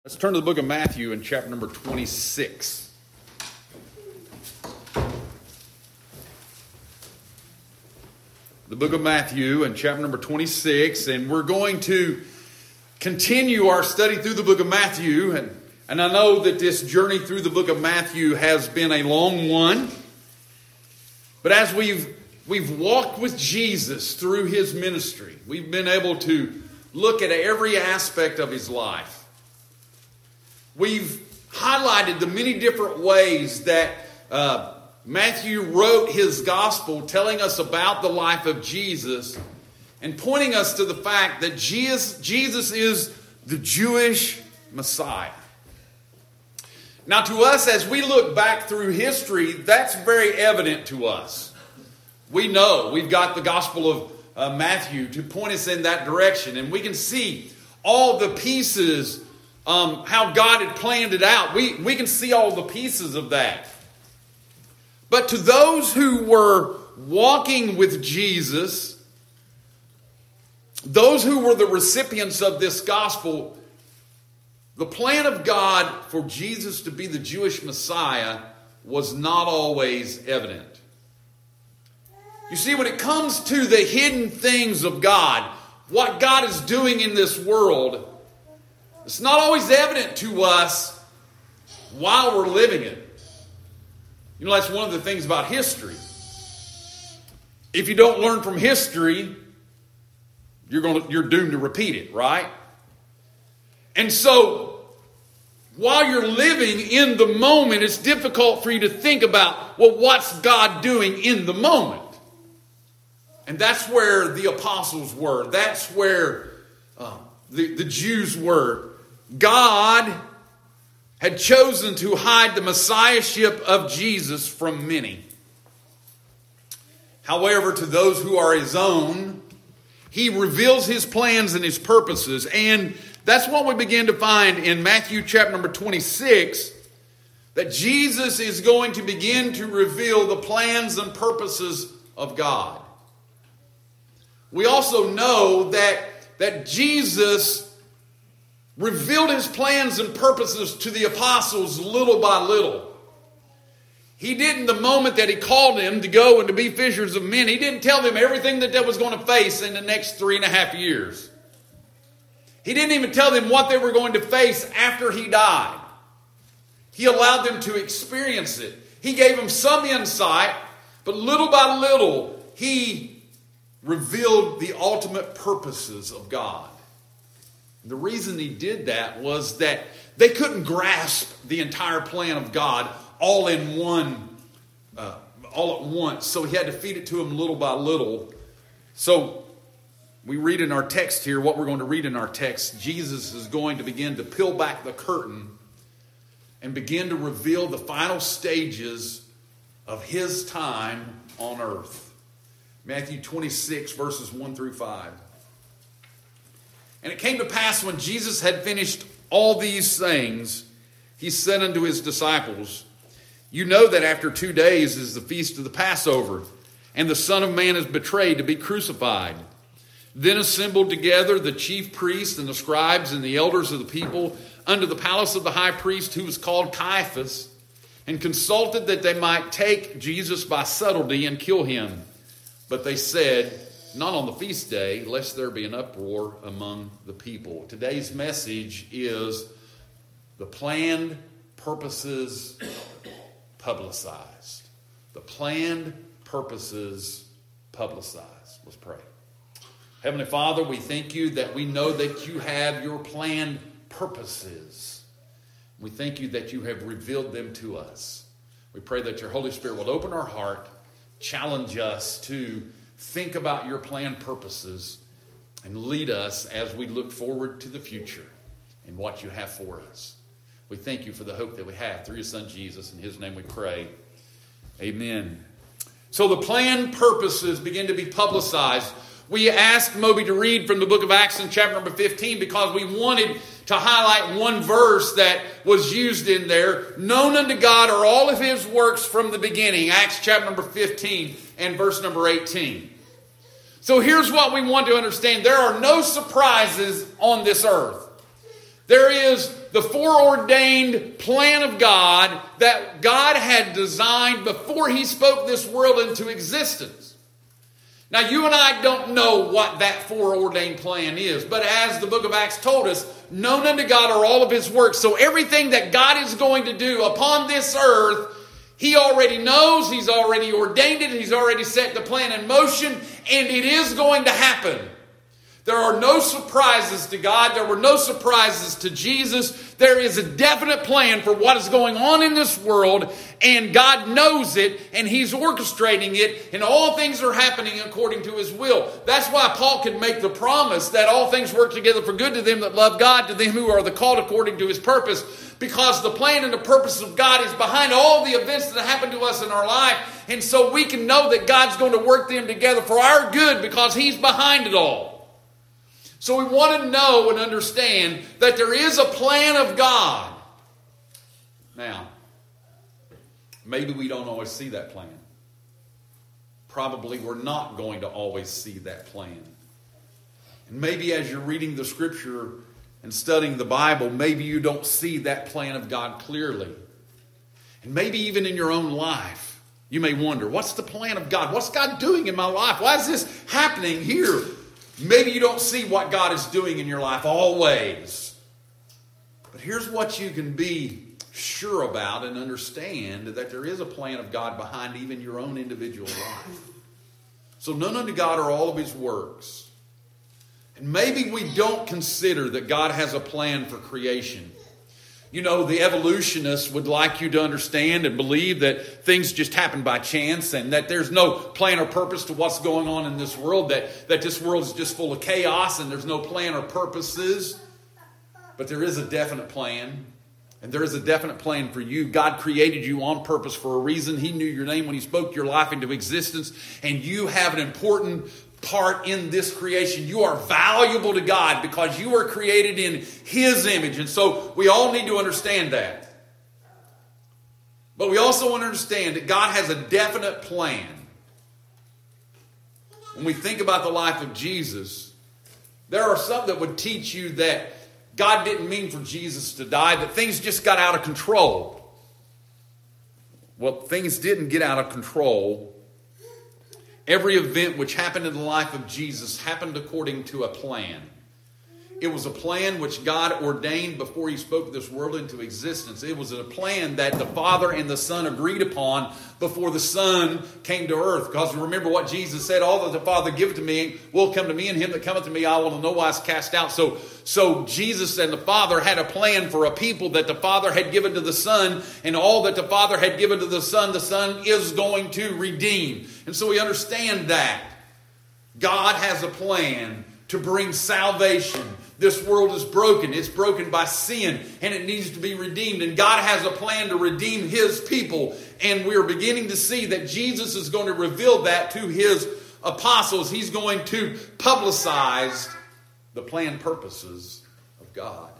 Let's turn to the book of Matthew in chapter number 26. The book of Matthew in chapter number 26, and we're going to continue our study through the book of Matthew. And I know that this journey through the book of Matthew has been a long one. But as we've walked with Jesus through his ministry, we've been able to look at every aspect of his life. We've highlighted the many different ways that Matthew wrote his gospel, telling us about the life of Jesus and pointing us to the fact that Jesus is the Jewish Messiah. Now, to us, as we look back through history, that's very evident to us. We know we've got the Gospel of Matthew to point us in that direction, and we can see all the pieces, how God had planned it out. We can see all the pieces of that. But to those who were walking with Jesus, those who were the recipients of this gospel, the plan of God for Jesus to be the Jewish Messiah was not always evident. You see, when it comes to the hidden things of God, what God is doing in this world, it's not always evident to us while we're living it. You know, that's one of the things about history. If you don't learn from history, you're doomed to repeat it, right? And so, while you're living in the moment, it's difficult for you to think about, well, what's God doing in the moment? And that's where the apostles were. That's where the Jews were. God had chosen to hide the messiahship of Jesus from many. However, to those who are his own, he reveals his plans and his purposes. And that's what we begin to find in Matthew chapter number 26, that Jesus is going to begin to reveal the plans and purposes of God. We also know that Jesus revealed his plans and purposes to the apostles little by little. He didn't, the moment that he called them to go and to be fishers of men, he didn't tell them everything that they was going to face in the next 3.5 years. He didn't even tell them what they were going to face after he died. He allowed them to experience it. He gave them some insight, but little by little, he revealed the ultimate purposes of God. The reason he did that was that they couldn't grasp the entire plan of God all at once. So he had to feed it to them little by little. So we read in our text here, what we're going to read in our text, Jesus is going to begin to peel back the curtain and begin to reveal the final stages of his time on earth. Matthew 26, verses 1 through 5. And it came to pass when Jesus had finished all these things, he said unto his disciples, You know that after 2 days is the feast of the Passover, and the Son of Man is betrayed to be crucified. Then assembled together the chief priests and the scribes and the elders of the people unto the palace of the high priest, who was called Caiaphas, and consulted that they might take Jesus by subtlety and kill him. But they said, Not on the feast day, lest there be an uproar among the people. Today's message is the planned purposes publicized. The planned purposes publicized. Let's pray. Heavenly Father, we thank you that we know that you have your planned purposes. We thank you that you have revealed them to us. We pray that your Holy Spirit will open our heart, challenge us to think about your planned purposes, and lead us as we look forward to the future and what you have for us. We thank you for the hope that we have through your Son Jesus. In his name we pray. Amen. So the planned purposes begin to be publicized. We asked Moby to read from the book of Acts in chapter number 15 because we wanted to highlight one verse that was used in there. Known unto God are all of his works from the beginning. Acts chapter number 15 and verse number 18. So here's what we want to understand. There are no surprises on this earth. There is the foreordained plan of God that God had designed before he spoke this world into existence. Now, you and I don't know what that foreordained plan is, but as the book of Acts told us, known unto God are all of his works. So everything that God is going to do upon this earth, he already knows, he's already ordained it, he's already set the plan in motion, and it is going to happen. There are no surprises to God. There were no surprises to Jesus. There is a definite plan for what is going on in this world, and God knows it, and he's orchestrating it, and all things are happening according to his will. That's why Paul could make the promise that all things work together for good to them that love God, to them who are the called according to his purpose, because the plan and the purpose of God is behind all the events that happen to us in our life, and so we can know that God's going to work them together for our good because he's behind it all. So we want to know and understand that there is a plan of God. Now, maybe we don't always see that plan. Probably we're not going to always see that plan. And maybe as you're reading the scripture and studying the Bible, maybe you don't see that plan of God clearly. And maybe even in your own life, you may wonder, what's the plan of God? What's God doing in my life? Why is this happening here? Maybe you don't see what God is doing in your life always. But here's what you can be sure about and understand, that there is a plan of God behind even your own individual life. So known unto God are all of his works. And maybe we don't consider that God has a plan for creation. You know, the evolutionists would like you to understand and believe that things just happen by chance and that there's no plan or purpose to what's going on in this world, that this world is just full of chaos and there's no plan or purposes. But there is a definite plan, and there is a definite plan for you. God created you on purpose for a reason. He knew your name when he spoke your life into existence, and you have an important part in this creation. You are valuable to God because you are created in his image. And so we all need to understand that. But we also want to understand that God has a definite plan. When we think about the life of Jesus, there are some that would teach you that God didn't mean for Jesus to die, that things just got out of control. Well, things didn't get out of control. Every event which happened in the life of Jesus happened according to a plan. It was a plan which God ordained before he spoke this world into existence. It was a plan that the Father and the Son agreed upon before the Son came to earth. Because remember what Jesus said, all that the Father giveth to me will come to me, and him that cometh to me I will in no wise cast out. So Jesus and the Father had a plan for a people that the Father had given to the Son, and all that the Father had given to the Son is going to redeem. And so we understand that God has a plan to bring salvation. This world is broken. It's broken by sin, and it needs to be redeemed. And God has a plan to redeem his people. And we're beginning to see that Jesus is going to reveal that to his apostles. He's going to publicize the planned purposes of God.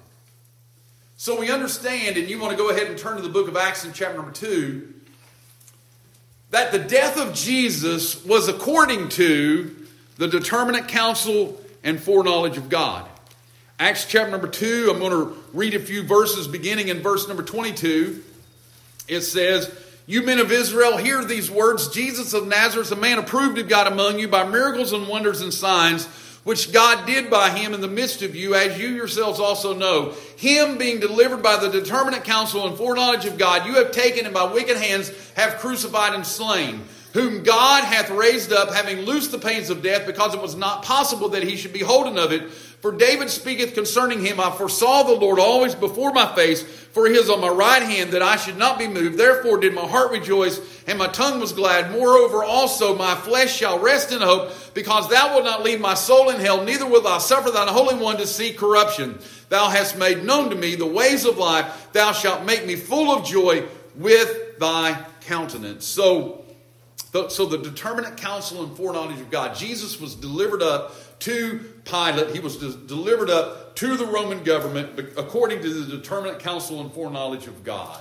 So we understand, and you want to go ahead and turn to the book of Acts in chapter number 2, that the death of Jesus was according to the determinate counsel and foreknowledge of God. Acts chapter number 2, I'm going to read a few verses beginning in verse number 22. It says, "You men of Israel, hear these words. Jesus of Nazareth, a man approved of God among you by miracles and wonders and signs, which God did by him in the midst of you, as you yourselves also know. Him being delivered by the determinate counsel and foreknowledge of God, you have taken and by wicked hands have crucified and slain, whom God hath raised up, having loosed the pains of death, because it was not possible that he should be holden of it. For David speaketh concerning him, I foresaw the Lord always before my face, for he is on my right hand, that I should not be moved. Therefore did my heart rejoice, and my tongue was glad. Moreover also my flesh shall rest in hope, because thou wilt not leave my soul in hell, neither wilt thou suffer thine Holy One to see corruption. Thou hast made known to me the ways of life. Thou shalt make me full of joy with thy countenance." So the determinate counsel and foreknowledge of God. Jesus was delivered up to Pilate. He was delivered up to the Roman government according to the determinate counsel and foreknowledge of God.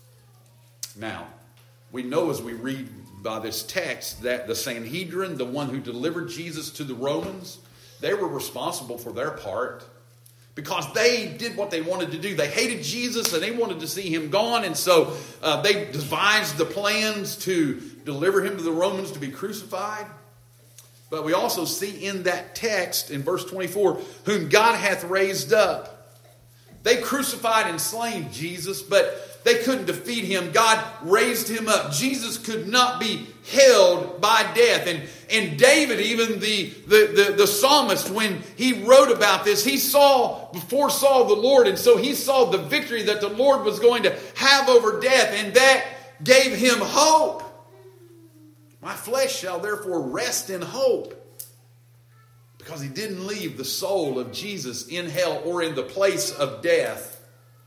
Now, we know as we read by this text that the Sanhedrin, the one who delivered Jesus to the Romans, they were responsible for their part, because they did what they wanted to do. They hated Jesus and they wanted to see him gone. And so they devised the plans to deliver him to the Romans to be crucified. But we also see in that text in verse 24, whom God hath raised up. They crucified and slain Jesus, but they couldn't defeat him. God raised him up. Jesus could not be held by death. And David, even the psalmist, when he wrote about this, he foresaw the Lord. And so he saw the victory that the Lord was going to have over death. And that gave him hope. My flesh shall therefore rest in hope. Because he didn't leave the soul of Jesus in hell or in the place of death.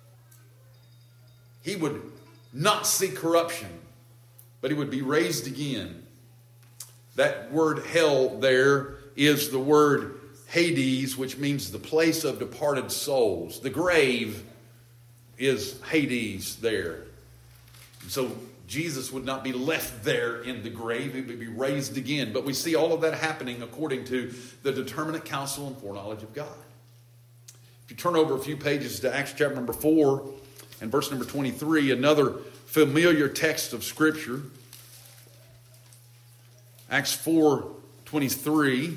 He would not see corruption, but he would be raised again. That word hell there is the word Hades, which means the place of departed souls. The grave is Hades there. So Jesus would not be left there in the grave. He would be raised again. But we see all of that happening according to the determinate counsel and foreknowledge of God. If you turn over a few pages to Acts chapter number 4 and verse number 23, another familiar text of Scripture. Acts 4:23.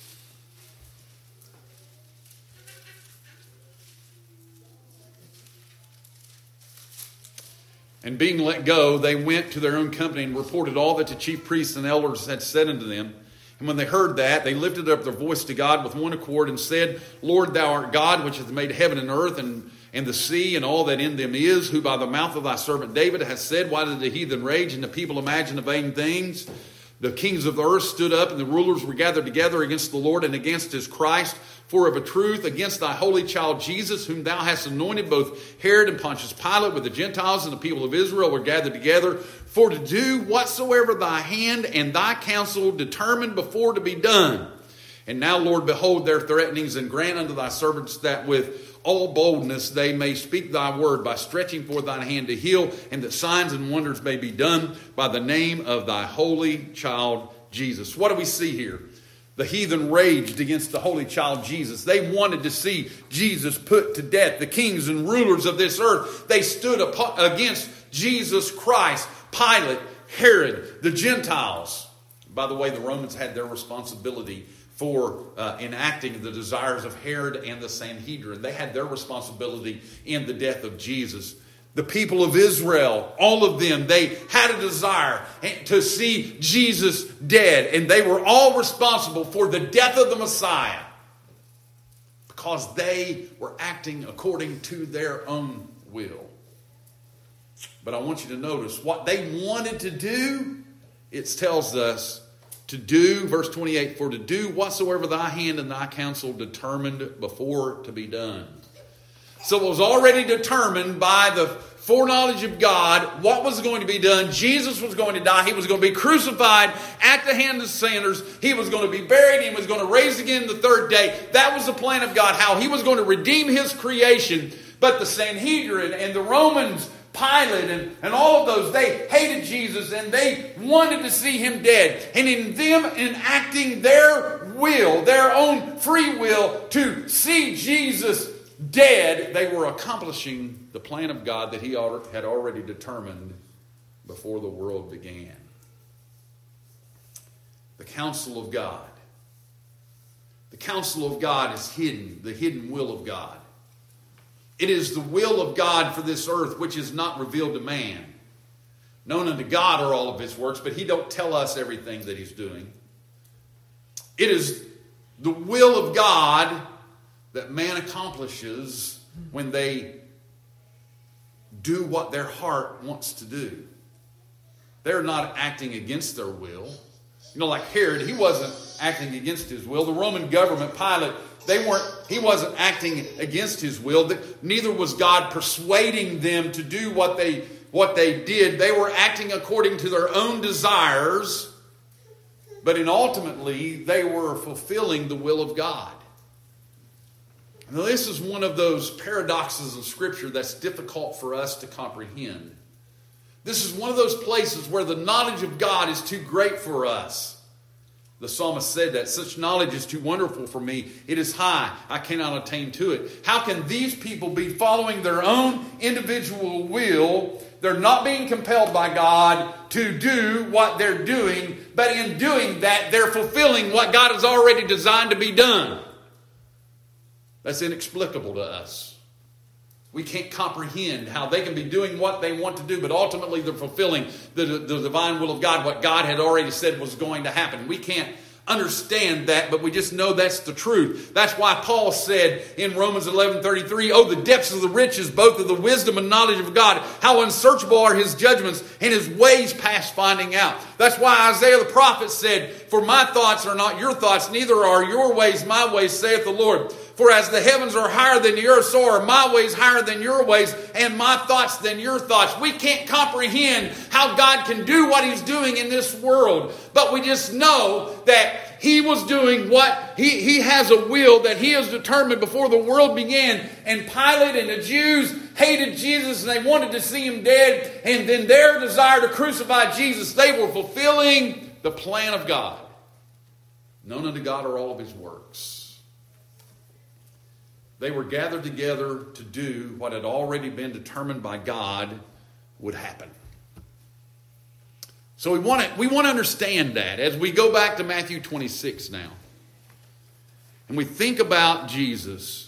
And being let go, they went to their own company and reported all that the chief priests and elders had said unto them. And when they heard that, they lifted up their voice to God with one accord and said, Lord, thou art God, which hath made heaven and earth and the sea and all that in them is, who by the mouth of thy servant David hath said, why did the heathen rage and the people imagine the vain things? The kings of the earth stood up and the rulers were gathered together against the Lord and against his Christ. For of a truth, against thy holy child Jesus, whom thou hast anointed, both Herod and Pontius Pilate with the Gentiles and the people of Israel were gathered together, for to do whatsoever thy hand and thy counsel determined before to be done. And now, Lord, behold their threatenings, and grant unto thy servants that with all boldness they may speak thy word by stretching forth thine hand to heal, and that signs and wonders may be done by the name of thy holy child Jesus. What do we see here? The heathen raged against the holy child Jesus. They wanted to see Jesus put to death. The kings and rulers of this earth, they stood against Jesus Christ, Pilate, Herod, the Gentiles. By the way, the Romans had their responsibility for enacting the desires of Herod and the Sanhedrin. They had their responsibility in the death of Jesus. The people of Israel, all of them, they had a desire to see Jesus dead. And they were all responsible for the death of the Messiah because they were acting according to their own will. But I want you to notice what they wanted to do. It tells us to do, verse 28, for to do whatsoever thy hand and thy counsel determined before to be done. So it was already determined by the foreknowledge of God what was going to be done. Jesus was going to die. He was going to be crucified at the hand of sinners. He was going to be buried. He was going to raise again the third day. That was the plan of God, how he was going to redeem his creation. But the Sanhedrin and the Romans, Pilate and all of those, they hated Jesus and they wanted to see him dead. And in them enacting their will, their own free will to see Jesus dead, they were accomplishing the plan of God that he had already determined before the world began. The counsel of God. The counsel of God is hidden, the hidden will of God. It is the will of God for this earth which is not revealed to man. Known unto God are all of his works, but he don't tell us everything that he's doing. It is the will of God that man accomplishes when they do what their heart wants to do. They're not acting against their will. You know, like Herod, he wasn't acting against his will. The Roman government, Pilate, he wasn't acting against his will. Neither was God persuading them to do what they did. They were acting according to their own desires, but ultimately they were fulfilling the will of God. Now, this is one of those paradoxes of Scripture that's difficult for us to comprehend. This is one of those places where the knowledge of God is too great for us. The psalmist said that. Such knowledge is too wonderful for me. It is high. I cannot attain to it. How can these people be following their own individual will? They're not being compelled by God to do what they're doing, but in doing that, they're fulfilling what God has already designed to be done. That's inexplicable to us. We can't comprehend how they can be doing what they want to do, but ultimately they're fulfilling the divine will of God, what God had already said was going to happen. We can't understand that, but we just know that's the truth. That's why Paul said in Romans 11:33, "Oh, the depths of the riches, both of the wisdom and knowledge of God, how unsearchable are his judgments and his ways past finding out." That's why Isaiah the prophet said, "For my thoughts are not your thoughts, neither are your ways my ways, saith the Lord. For as the heavens are higher than the earth, so are my ways higher than your ways, and my thoughts than your thoughts." We can't comprehend how God can do what he's doing in this world. But we just know that he was doing what he has a will that he has determined before the world began. And Pilate and the Jews hated Jesus and they wanted to see him dead. And then their desire to crucify Jesus, they were fulfilling the plan of God. Known unto God are all of his works. They were gathered together to do what had already been determined by God would happen. So we want to understand that as we go back to Matthew 26 now. And we think about Jesus.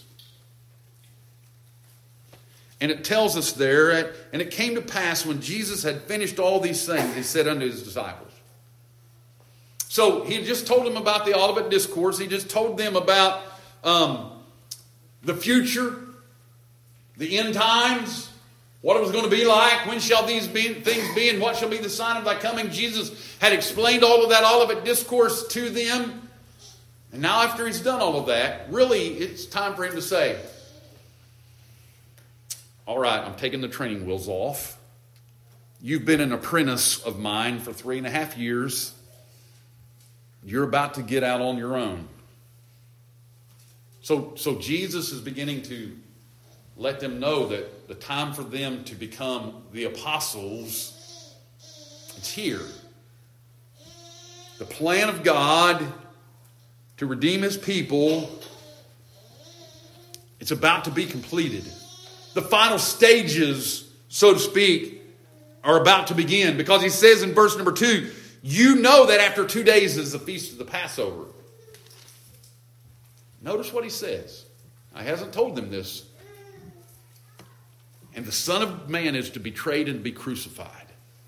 And it tells us there, and it came to pass when Jesus had finished all these things, he said unto his disciples. So he just told them about the Olivet Discourse. He just told them about the future, the end times, what it was going to be like, when shall these things be, and what shall be the sign of thy coming. Jesus had explained all of that Olivet Discourse to them. And now after he's done all of that, really it's time for him to say, "All right, I'm taking the training wheels off. You've been an apprentice of mine for 3.5 years. You're about to get out on your own." So Jesus is beginning to let them know that the time for them to become the apostles, it's here. The plan of God to redeem his people, it's about to be completed. The final stages, so to speak, are about to begin. Because he says in verse number 2, "You know that after 2 days is the feast of the Passover." Notice what he says. He hasn't told them this. "And the Son of Man is to be betrayed and be crucified."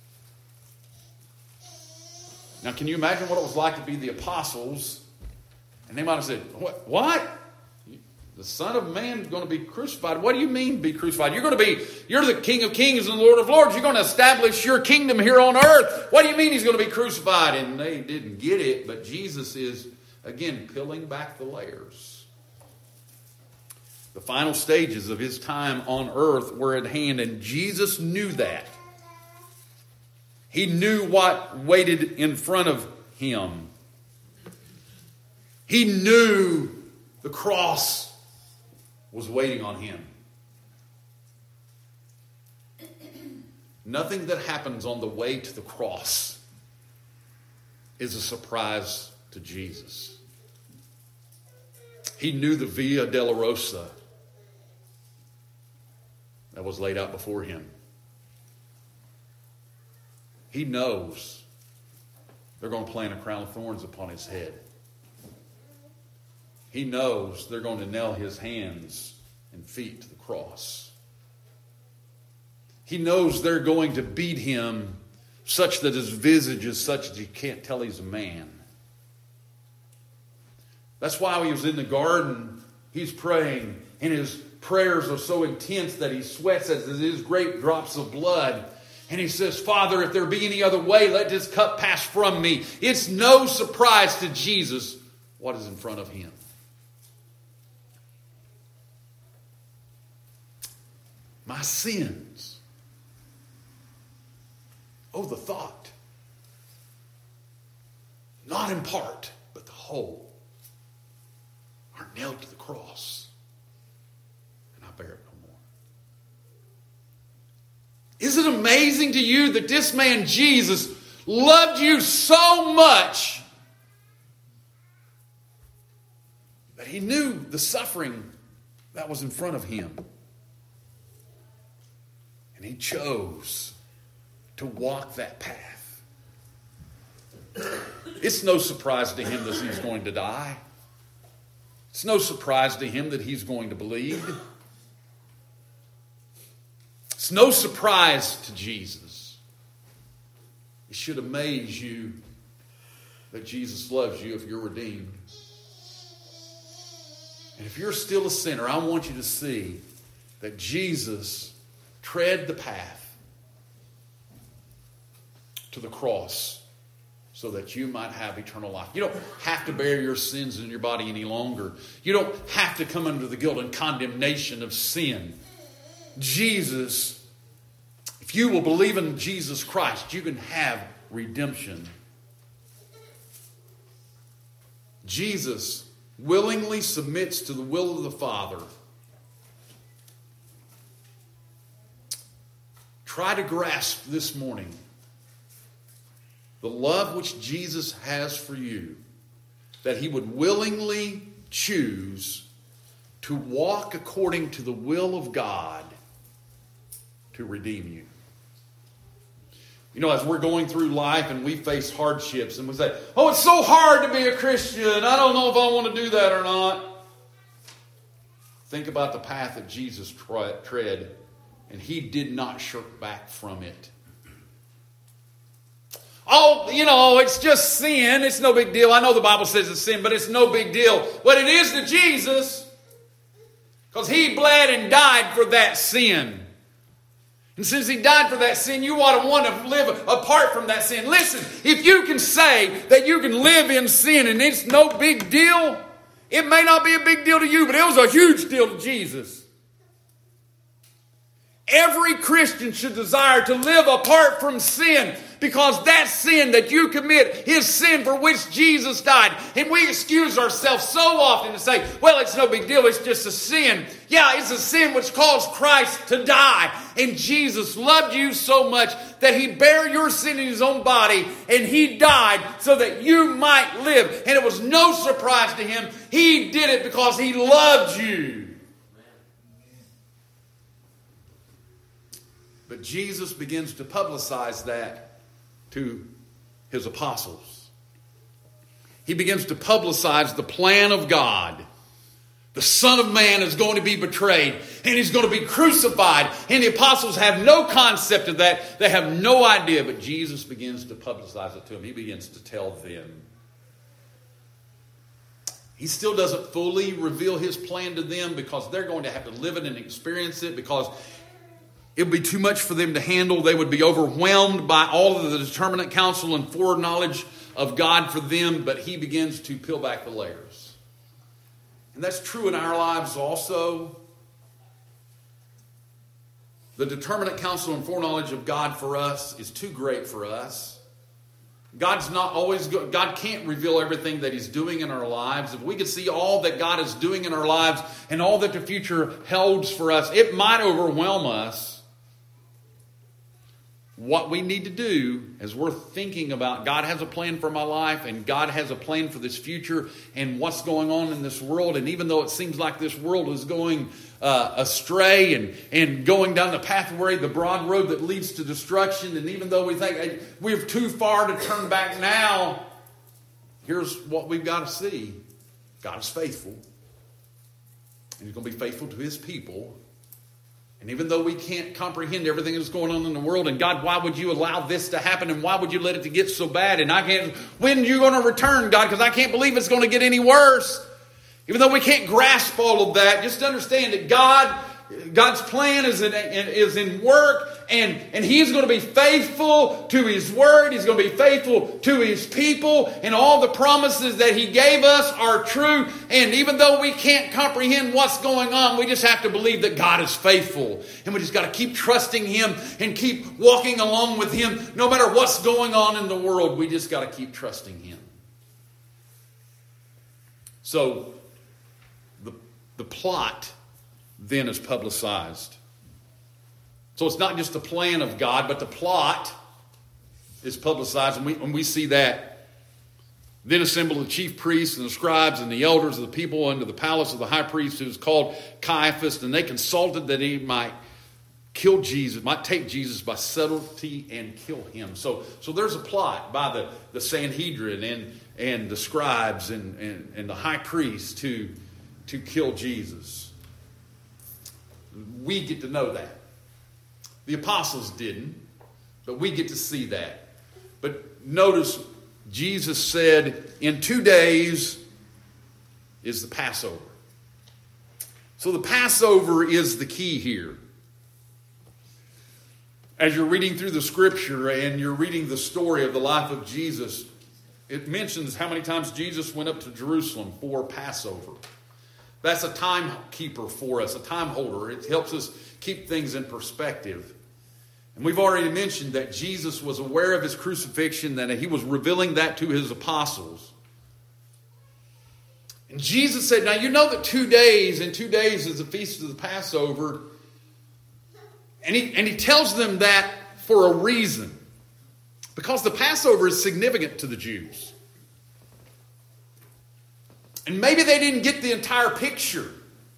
Now, can you imagine what it was like to be the apostles? And they might have said, What? The Son of Man is going to be crucified? What do you mean be crucified? You're the King of Kings and the Lord of Lords. You're going to establish your kingdom here on earth. What do you mean he's going to be crucified? And they didn't get it, but Jesus is, again, peeling back the layers. The final stages of his time on earth were at hand, and Jesus knew that. He knew what waited in front of him. He knew the cross was waiting on him. Nothing that happens on the way to the cross is a surprise to Jesus. He knew the Via Dolorosa that was laid out before him. He knows they're going to plant a crown of thorns upon his head. He knows they're going to nail his hands and feet to the cross. He knows they're going to beat him such that his visage is such that you can't tell he's a man. That's why when he was in the garden, he's praying, and his prayers are so intense that he sweats as it is great drops of blood. And he says, "Father, if there be any other way, let this cup pass from me." It's no surprise to Jesus what is in front of him. My sins. Oh, the thought. Not in part, but the whole are nailed to the cross. And I bear it no more. Is it amazing to you that this man Jesus loved you so much But he knew the suffering that was in front of him. And he chose to walk that path. It's no surprise to him that he's going to die. It's no surprise to him that he's going to bleed. It's no surprise to Jesus. It should amaze you that Jesus loves you if you're redeemed. And if you're still a sinner, I want you to see that Jesus tread the path to the cross so that you might have eternal life. You don't have to bear your sins in your body any longer. You don't have to come under the guilt and condemnation of sin. Jesus, if you will believe in Jesus Christ, you can have redemption. Jesus willingly submits to the will of the Father. Try to grasp this morning the love which Jesus has for you, that he would willingly choose to walk according to the will of God to redeem you. You know, as we're going through life and we face hardships and we say, oh, it's so hard to be a Christian. I don't know if I want to do that or not. Think about the path that Jesus tread, and he did not shirk back from it. Oh, you know, it's just sin. It's no big deal. I know the Bible says it's sin, but it's no big deal. But it is to Jesus, because he bled and died for that sin. And since he died for that sin, you ought to want to live apart from that sin. Listen, if you can say that you can live in sin and it's no big deal, it may not be a big deal to you, but it was a huge deal to Jesus. Every Christian should desire to live apart from sin, because that sin that you commit is sin for which Jesus died. And we excuse ourselves so often to say, well, it's no big deal, it's just a sin. Yeah, it's a sin which caused Christ to die. And Jesus loved you so much that he bare your sin in his own body, and he died so that you might live. And it was no surprise to him. He did it because he loved you. But Jesus begins to publicize that to his apostles. He begins to publicize the plan of God. The Son of Man is going to be betrayed, and he's going to be crucified. And the apostles have no concept of that. They have no idea, but Jesus begins to publicize it to them. He begins to tell them. He still doesn't fully reveal his plan to them, because they're going to have to live it and experience it, because it would be too much for them to handle. They would be overwhelmed by all of the determinate counsel and foreknowledge of God for them. But he begins to peel back the layers. And that's true in our lives also. The determinate counsel and foreknowledge of God for us is too great for us. God's not always good. God can't reveal everything that he's doing in our lives. If we could see all that God is doing in our lives and all that the future holds for us, it might overwhelm us. What we need to do as we're thinking about God has a plan for my life, and God has a plan for this future and what's going on in this world. And even though it seems like this world is going astray and going down the pathway, the broad road that leads to destruction, and even though we think hey, we're too far to turn back now, here's what we've got to see. God is faithful. And he's going to be faithful to his people. And even though we can't comprehend everything that's going on in the world, and God, why would you allow this to happen? And why would you let it to get so bad? And I can't, when are you going to return, God? Because I can't believe it's going to get any worse. Even though we can't grasp all of that, just understand that God's plan is in work, and he's going to be faithful to his word. He's going to be faithful to his people, and all the promises that he gave us are true. And even though we can't comprehend what's going on, we just have to believe that God is faithful. And we just got to keep trusting him and keep walking along with him. No matter what's going on in the world, we just got to keep trusting him. So, the plot then is publicized. So it's not just the plan of God, but the plot is publicized, and we see that Then assembled the chief priests and the scribes and the elders of the people unto the palace of the high priest, who was called Caiaphas, and they consulted that he might kill Jesus, might take Jesus by subtlety and kill him. So there's a plot by the Sanhedrin and the scribes and the high priest to kill Jesus. We get to know that. The apostles didn't, but we get to see that. But notice Jesus said, in 2 days is the Passover. So the Passover is the key here. As you're reading through the scripture and you're reading the story of the life of Jesus, it mentions how many times Jesus went up to Jerusalem for Passover. That's a timekeeper for us, a time holder. It helps us keep things in perspective. And we've already mentioned that Jesus was aware of his crucifixion, that he was revealing that to his apostles. And Jesus said, now you know that 2 days is the feast of the Passover. And he tells them that for a reason. Because the Passover is significant to the Jews. And maybe they didn't get the entire picture.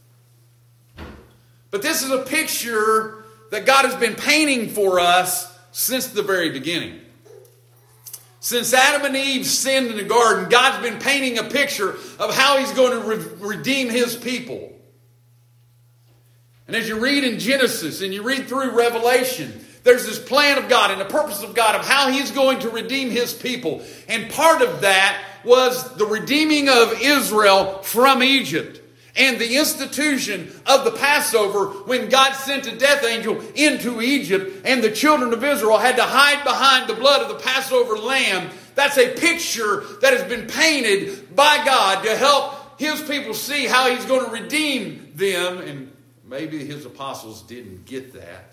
But this is a picture that God has been painting for us since the very beginning. Since Adam and Eve sinned in the garden, God's been painting a picture of how he's going to redeem his people. And as you read in Genesis and you read through Revelation, there's this plan of God and the purpose of God of how he's going to redeem his people. And part of that was the redeeming of Israel from Egypt. And the institution of the Passover, when God sent a death angel into Egypt and the children of Israel had to hide behind the blood of the Passover lamb. That's a picture that has been painted by God to help his people see how he's going to redeem them. And maybe his apostles didn't get that.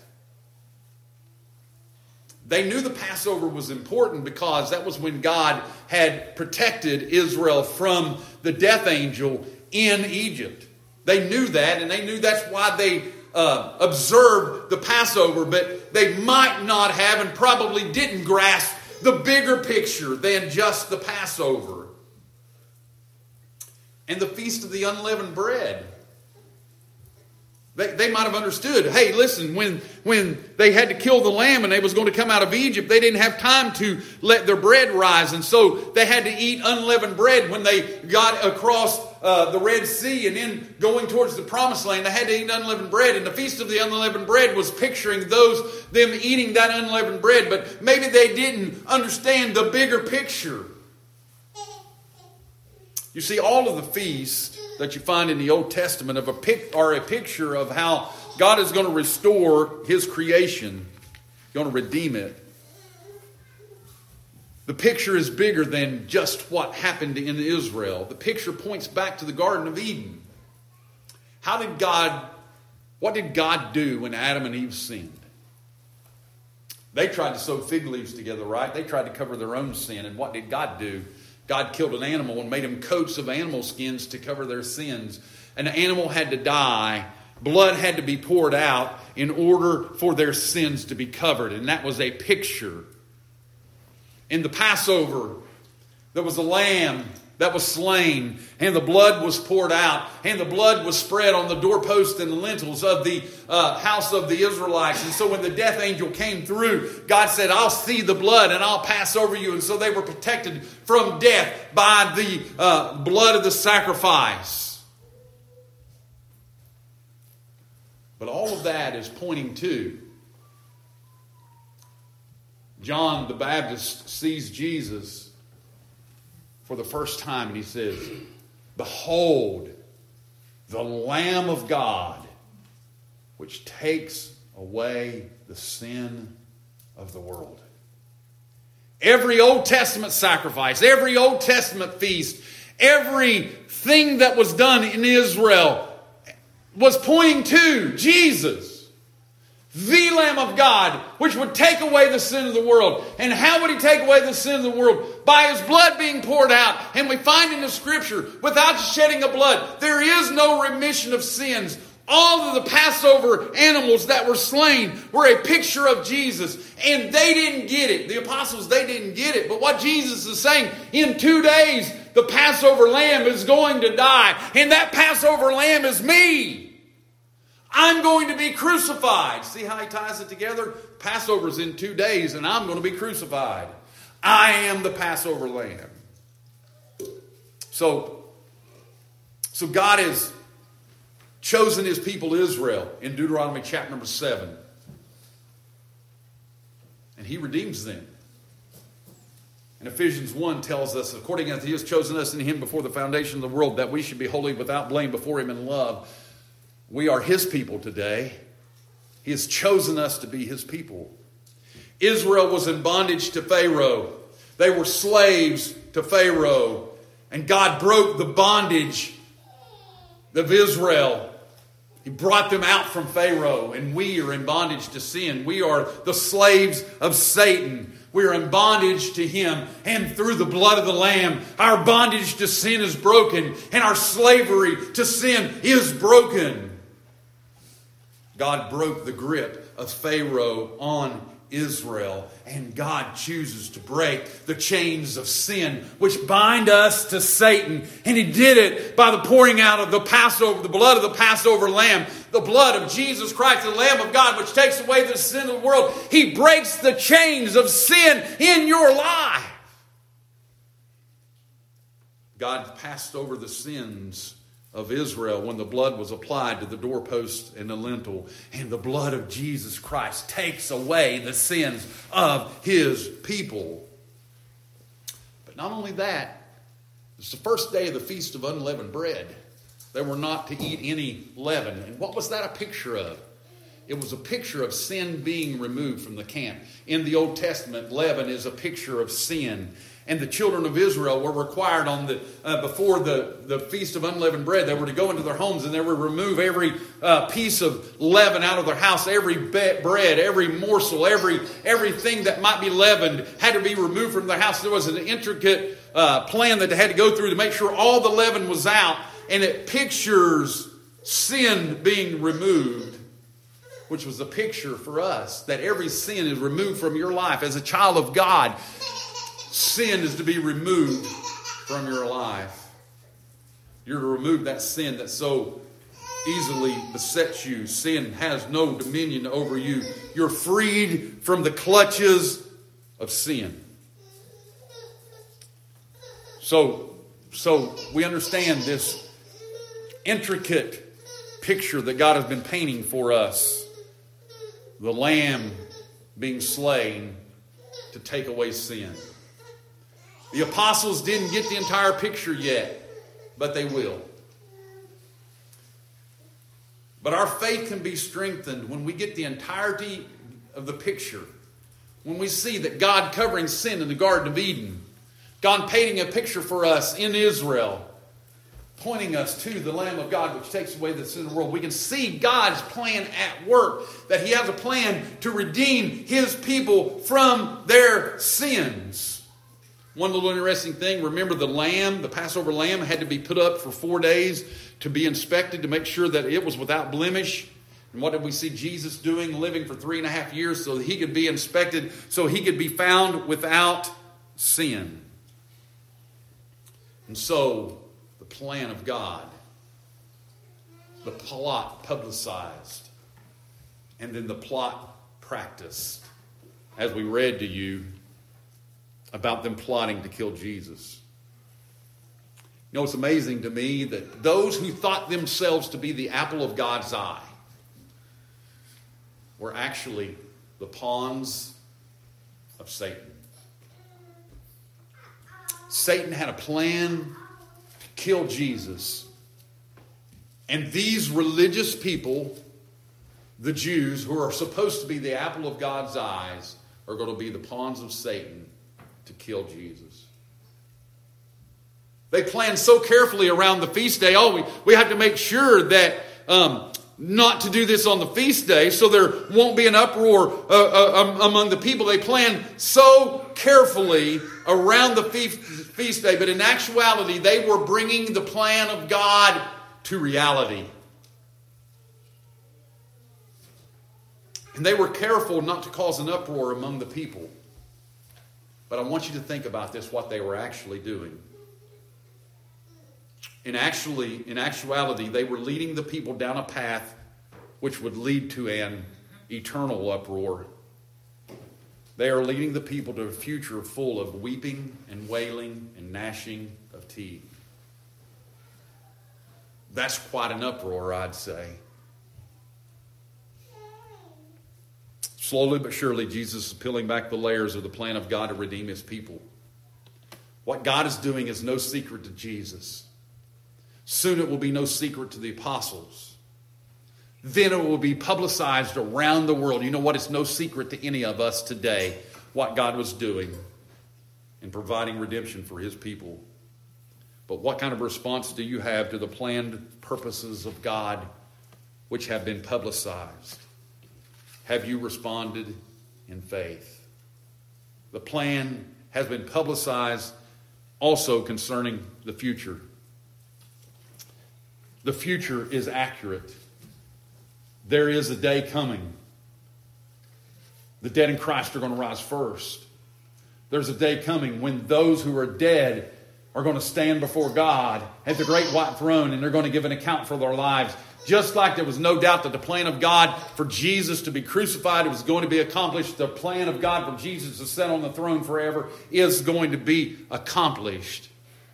They knew the Passover was important because that was when God had protected Israel from the death angel in Egypt. They knew that, and they knew that's why they observed the Passover, but they might not have and probably didn't grasp the bigger picture than just the Passover. And the Feast of the Unleavened Bread. They might have understood, hey, listen, when they had to kill the lamb and they was going to come out of Egypt, they didn't have time to let their bread rise. And so they had to eat unleavened bread when they got across the Red Sea and then going towards the Promised Land. They had to eat unleavened bread. And the Feast of the Unleavened Bread was picturing them eating that unleavened bread. But maybe they didn't understand the bigger picture. You see, all of the feasts that you find in the Old Testament are a picture of how God is going to restore his creation, going to redeem it. The picture is bigger than just what happened in Israel. The picture points back to the Garden of Eden. What did God do when Adam and Eve sinned? They tried to sew fig leaves together, right? They tried to cover their own sin. And what did God do? God killed an animal and made them coats of animal skins to cover their sins. An animal had to die. Blood had to be poured out in order for their sins to be covered. And that was a picture. In the Passover, there was a lamb that was slain, and the blood was poured out, and the blood was spread on the doorposts and the lintels of the house of the Israelites. And so when the death angel came through, God said, I'll see the blood and I'll pass over you. And so they were protected from death by the blood of the sacrifice. But all of that is pointing to John the Baptist sees Jesus for the first time, and he says, behold, the Lamb of God, which takes away the sin of the world. Every Old Testament sacrifice, every Old Testament feast, everything that was done in Israel was pointing to Jesus, the Lamb of God, which would take away the sin of the world. And how would he take away the sin of the world? By his blood being poured out. And we find in the scripture, without shedding of blood, there is no remission of sins. All of the Passover animals that were slain were a picture of Jesus. And they didn't get it. The apostles, they didn't get it. But what Jesus is saying, in 2 days, the Passover lamb is going to die. And that Passover lamb is me. I'm going to be crucified. See how he ties it together? Passover's in 2 days, and I'm going to be crucified. I am the Passover lamb. So God has chosen his people Israel in Deuteronomy chapter number 7. And he redeems them. And Ephesians 1 tells us, according as he has chosen us in him before the foundation of the world, that we should be holy without blame before him in love. We are his people today. He has chosen us to be his people. Israel was in bondage to Pharaoh. They were slaves to Pharaoh. And God broke the bondage of Israel. He brought them out from Pharaoh, and we are in bondage to sin. We are the slaves of Satan. We are in bondage to him, and through the blood of the Lamb, our bondage to sin is broken, and our slavery to sin is broken. God broke the grip of Pharaoh on Israel, and God chooses to break the chains of sin which bind us to Satan. And he did it by the pouring out of the Passover, the blood of the Passover lamb, the blood of Jesus Christ, the Lamb of God, which takes away the sin of the world. He breaks the chains of sin in your life. God passed over the sins of Israel when the blood was applied to the doorpost and the lintel. And the blood of Jesus Christ takes away the sins of his people. But not only that, it's the first day of the Feast of Unleavened Bread. They were not to eat any leaven. And what was that a picture of? It was a picture of sin being removed from the camp. In the Old Testament, leaven is a picture of sin. And the children of Israel were required on before the Feast of Unleavened Bread, they were to go into their homes and they would remove every piece of leaven out of their house. Every bread, every morsel, everything that might be leavened had to be removed from their house. There was an intricate plan that they had to go through to make sure all the leaven was out. And it pictures sin being removed, which was a picture for us that every sin is removed from your life. As a child of God, sin is to be removed from your life. You're to remove that sin that so easily besets you. Sin has no dominion over you. You're freed from the clutches of sin. So we understand this intricate picture that God has been painting for us. The Lamb being slain to take away sin. The apostles didn't get the entire picture yet, but they will. But our faith can be strengthened when we get the entirety of the picture. When we see that God covering sin in the Garden of Eden, God painting a picture for us in Israel, pointing us to the Lamb of God which takes away the sin of the world. We can see God's plan at work, that he has a plan to redeem his people from their sins. One little interesting thing, remember the lamb, the Passover lamb, had to be put up for 4 days to be inspected to make sure that it was without blemish. And what did we see Jesus doing? Living for 3.5 years so that he could be inspected, so he could be found without sin. And so, the plan of God, the plot publicized, and then the plot practiced, as we read to you about them plotting to kill Jesus. You know, it's amazing to me that those who thought themselves to be the apple of God's eye were actually the pawns of Satan. Satan had a plan to kill Jesus. And these religious people, the Jews, who are supposed to be the apple of God's eyes, are going to be the pawns of Satan to kill Jesus. They planned so carefully around the feast day. We have to make sure that not to do this on the feast day so there won't be an uproar among the people. They planned so carefully around the feast day, but in actuality they were bringing the plan of God to reality. And they were careful not to cause an uproar among the people. But I want you to think about this, what they were actually doing. In actuality, they were leading the people down a path which would lead to an eternal uproar. They are leading the people to a future full of weeping and wailing and gnashing of teeth. That's quite an uproar, I'd say. Slowly but surely, Jesus is peeling back the layers of the plan of God to redeem his people. What God is doing is no secret to Jesus. Soon it will be no secret to the apostles. Then it will be publicized around the world. You know what? It's no secret to any of us today what God was doing in providing redemption for his people. But what kind of response do you have to the planned purposes of God which have been publicized? Have you responded in faith? The plan has been publicized also concerning the future. The future is accurate. There is a day coming. The dead in Christ are going to rise first. There's a day coming when those who are dead are going to stand before God at the great white throne, and they're going to give an account for their lives. Just like there was no doubt that the plan of God for Jesus to be crucified was going to be accomplished, the plan of God for Jesus to sit on the throne forever is going to be accomplished.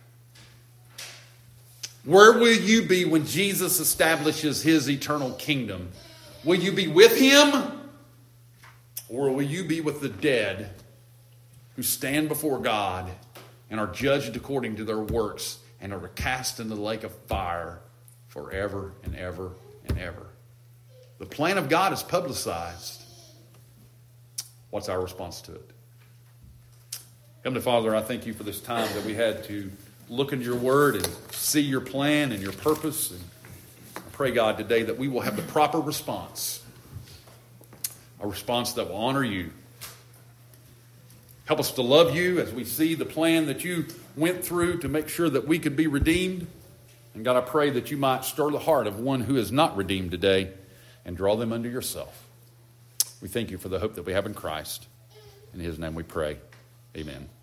Where will you be when Jesus establishes his eternal kingdom? Will you be with him? Or will you be with the dead who stand before God and are judged according to their works and are cast into the lake of fire forever and ever and ever? The plan of God is publicized. What's our response to it? Heavenly Father, I thank you for this time that we had to look into your word and see your plan and your purpose. And I pray, God, today that we will have the proper response. A response that will honor you. Help us to love you as we see the plan that you went through to make sure that we could be redeemed. And God, I pray that you might stir the heart of one who is not redeemed today and draw them unto yourself. We thank you for the hope that we have in Christ. In his name we pray. Amen.